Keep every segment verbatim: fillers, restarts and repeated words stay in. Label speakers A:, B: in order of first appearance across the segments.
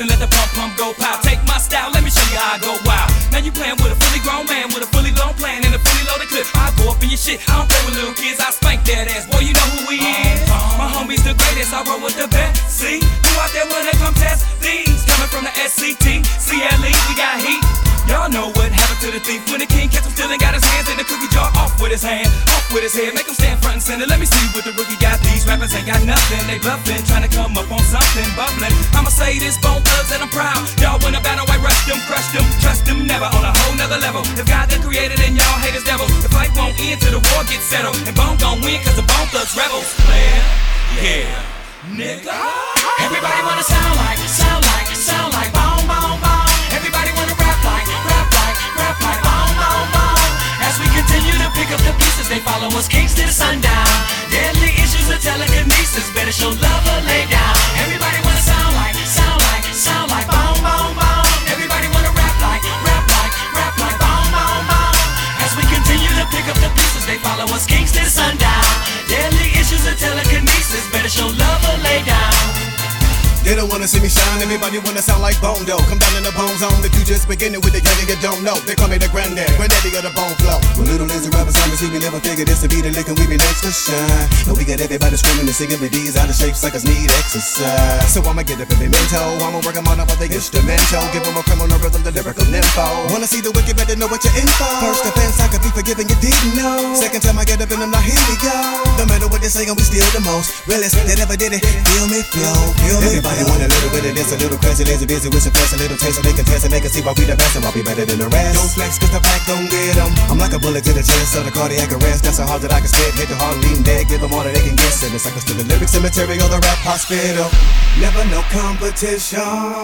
A: and let the pump pump go pow. Take my style, let me show you how I go wild. Now you playing with a fully grown man with a fully loaded plan and a fully loaded clip. I go up in your shit, I don't play with little kids, I spank that ass. Boy, you know who we is. My homie's the greatest, I roll with the best. See, who out there wanna come test these? Coming from the S C T, C L E, we got heat. Y'all know what happened to the thief when the king catch him stealing, got his hands in the cookie jar. Off with his hand, off with his head, make him stand front and center. Let me see what the rookie got. These rappers ain't got nothing, they bluffing, trying to come up on something bubbling. I'ma say this, Bone Thugs, that I'm proud. Y'all win a battle, I rush them, crush them, trust them, never on a whole nother level. If God that created and y'all haters devil, the fight won't end till the war gets settled. And Bone gon' win cause the Bone Thugs rebels. Player, yeah, nigga.
B: Everybody wanna sound like, sound like, sound like Bone, Bone, Bone. Everybody wanna rap like, rap like, rap like Bone, Bone, Bone. As we continue to pick up the pieces, they follow us kings to the sundown. Deadly issues of telekinesis, better show love or lay down. Everybody wanna sound like, sound like, sound like Bone, Bone, Bone. Everybody wanna rap like, rap like, rap like Bone, Bone, Bone. As we continue to pick up the pieces, they follow us kings to the sundown. Deadly issues of telekinesis, better show love or lay down.
C: They don't wanna see me shine, everybody wanna sound like Bone though. Come down in the Bone Zone, if you just beginning with the young you don't know. They call me the granddad, granddaddy of the Bone Flow. When little lazy rappers on me, see we never figured this to be the lick and we be next to shine. And we got everybody screaming and singing with these out of shape suckers need exercise. So I'ma get up in the mental, I'ma work them on up with the instrumental. Give them a criminal rhythm, the lyrical nympho. Wanna see the wicked, better know what you're in for. First offense, I could be forgiven, you didn't know. Second time I get up in them, now here we go. No matter what they say, we still the most realest that ever did it. Feel me, flow, feel me. Everybody want a little bit of this, a little crazy, lazy, busy with some flesh, a little taste so they can test and they can see why we the best and why we better than the rest. Don't flex cause the pack don't get them. I'm like a bullet to the chest of the cardiac arrest. That's so hard that I can spit, hit the heart, lean dead, give them all that they can get. Send the suckers to the lyric cemetery or the rap hospital. Never no competition.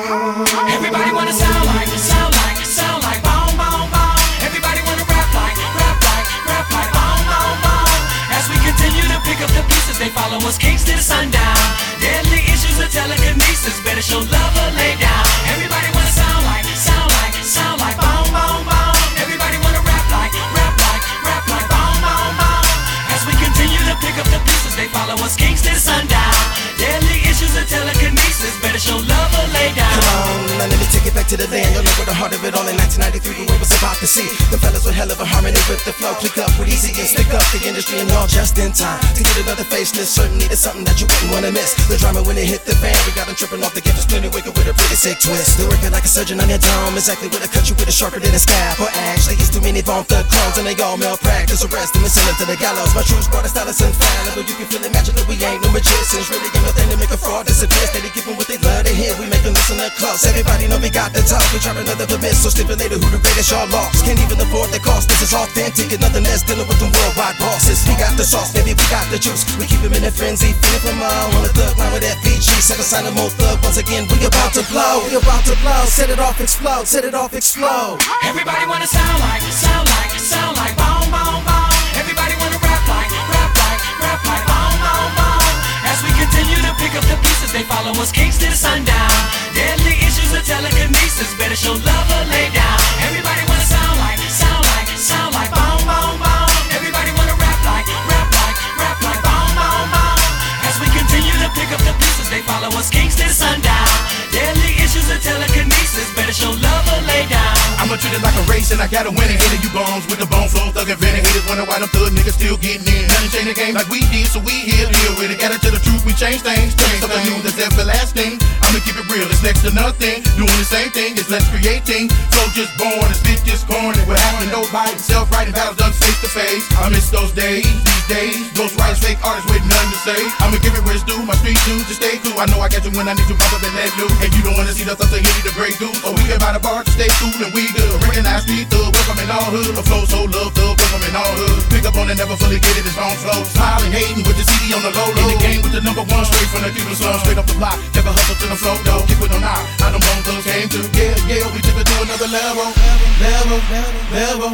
B: Everybody wanna sound like, sound like, sound like Bone, Bone, Bone. Everybody wanna rap like, rap like, rap like Bone, Bone, Bone. As we continue to pick up the pieces, they follow us kings to the sundown. Deadly issues of telekinesis, better show love or lay down. Everybody wanna sound like, sound like, sound like Bone, Bone, Bone. Everybody wanna rap like, rap like, rap like Bone, Bone, Bone. As we continue to pick up the pieces, they follow us kings to the sundown. Deadly issues of telekinesis, better show love or lay down.
C: Come on, now let me take it back to the land. You'll know where the heart of it all in nineteen ninety-three, we was about to see the fellas with hell of a harmony with the flow. Click up with easy and stick up the industry and all just in time to get another facelift. Certainly it's something that you wouldn't wanna miss. The drama when it hit the fan, we got them tripping off the gift. There's plenty wicked with a pretty sick twist. They're working like a surgeon on your dome, exactly where to cut you with a sharper than a scalp. Or actually, it's too many Bone Thug clones and they all malpractice. Arrest them and send them to the gallows. My truths brought a style that's infallible. You can feel it magically, we ain't no magicians. Really ain't nothing to make a fraud disappear. Steady giving what they love to hear. We make them listen up close. Everybody know we got the talk. We drop another permit, so stipulated who the greatest y'all lost. Can't even afford the cost. This is authentic and nothing less dealing with them worldwide bosses. We got the sauce, baby, we got the juice. We keep them in a frenzy, feeling from all on the thug line with F B G. Second sign of more thug. Once again, we about to blow. We about to blow. Set it off, explode. Set it off, explode.
B: Everybody wanna sound like, sound like, sound like Bone, Bone, Bone. Everybody wanna rap like, rap like, rap like Bone, Bone, Bone. As we continue to pick up the pieces, they follow us kings to the sundown. Deadly issues of telekinesis, better show love or lay down. Everybody wanna sound like, sound like, sound like Bone, Bone, Bone. Everybody wanna rap like, rap like, rap like Bone, Bone, Bone. As we continue to pick up the pieces, they follow us kings to the sundown. Deadly issues of telekinesis, better show love or lay down.
D: I'ma treat it like a race and I gotta win it. Hated you bones with the Bone Flow, thug invented. Haters wonder why them thug niggas still getting in. Nothing changed the game like we did, so we here deal with it. Got it to the truth, we change things. Change something new that's everlasting. I'ma keep it real, it's next to nothing. Doing the same thing, it's less creating. Flow just born, and spit just corn. What happened, nobody self-writing battles done face to face. I miss those days, these days. Ghost writers, fake artists with nothing to say. I'ma give it where it's due, my street dudes just stay cool. I know I got you when I need you, pop up and let loose. And you don't wanna see the thugs that hit you, the great dudes. Oh, we get by the bar to stay cool and we good. Recognize street thug, welcome in all hood. A flow so love thug, welcome in all hood. Pick up on it, never fully get it, it's Bone Flow. Smiling, hating with the C D on the low low. In the game with the number one, straight from the Cuban slum, straight up the block. Never hustle to the flow though, keep it on out. How them Bone Thugs came to, yeah, yeah, we took it to another level, level, level, level.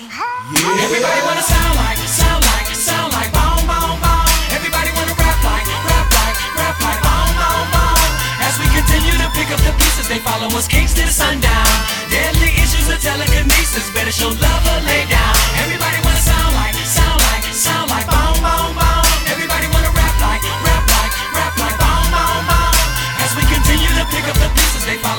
D: Yeah.
B: Everybody wanna sound like, sound like, sound like Bone, Bone, Bone. Everybody wanna rap like, rap like, rap like Bone, Bone, Bone. As we continue to pick up the pieces, they follow us kings to the sundown. Deadly issues of telekinesis, better show love or lay down. Everybody wanna sound like, sound like, sound like Bone, Bone, Bone. Everybody wanna rap like, rap like, rap like Bone, Bone, Bone. As we continue to pick up the pieces, they follow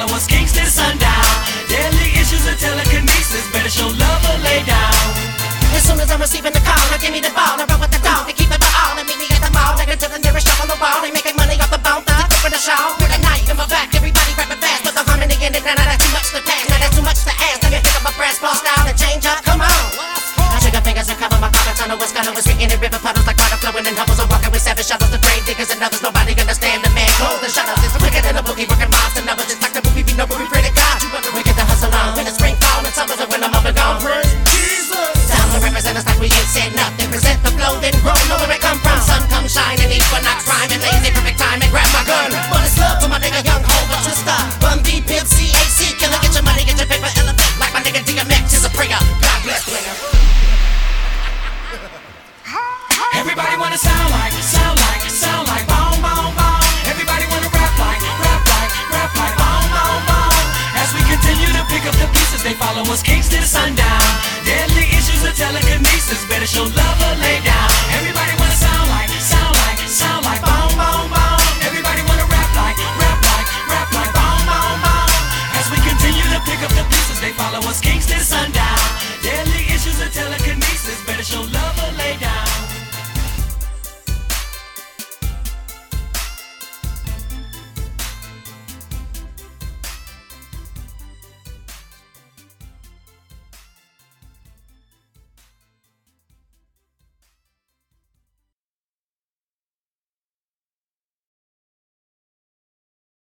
C: grave diggers and others, nobody understand the man. Close the shutters, it's wicked in the boogie, working miles to numbers. Just like the movie, we know we pretty God. You better we get the hustle on. When it's spring, fall, and summers, and when I'm up and gone, praise Jesus. Time to represent us like we ain't said nothing. Present the flow, then grow, know where it come from. Sun come shining, equinox rhyming, lazy, perfect time, and grab my gun. But it's love to my nigga Young Ho, but you stop. Bun D, Pimp C, A C, killer, get your money, get your paper, elephant. Like my nigga D M X is a prayer. God bless, player.
B: Everybody wanna sound like, sound like, sound like boom, boom, boom. Everybody wanna rap like, rap like, rap like boom, boom, boom. As we continue to pick up the pieces, they follow us kings to the sundown. Deadly issues of telekinesis, better show love or lay down.